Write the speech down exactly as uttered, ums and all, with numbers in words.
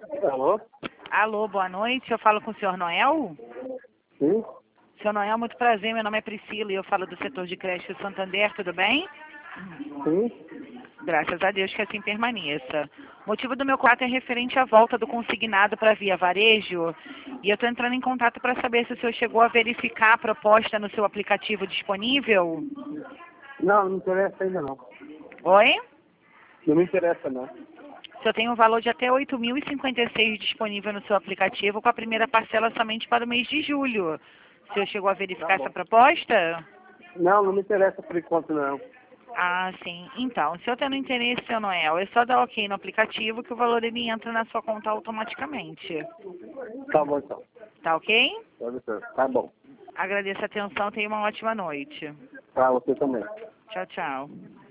Alô? Alô, boa noite. Eu falo com o senhor Noel? Sim? Senhor Noel, muito prazer. Meu nome é Priscila e eu falo do setor de creche do Santander. Tudo bem? Sim? Graças a Deus que assim permaneça. O motivo do meu quarto é referente à volta do consignado para Via Varejo. E eu estou entrando em contato para saber se o senhor chegou a verificar a proposta no seu aplicativo disponível. Não, não me interessa ainda não. Oi? Não me interessa não. O senhor tem um valor de até oito mil e cinquenta e seis disponível no seu aplicativo, com a primeira parcela somente para o mês de julho. O senhor chegou a verificar Tá bom. essa proposta? Não, não me interessa por enquanto não. Ah, sim. Então, se eu tendo interesse, seu Noel, é só dar ok no aplicativo que o valor ele entra na sua conta automaticamente. Tá bom então. Tá ok? Pode ser. Tá bom. Agradeço a atenção, tenha uma ótima noite. Pra você também. Tchau, tchau.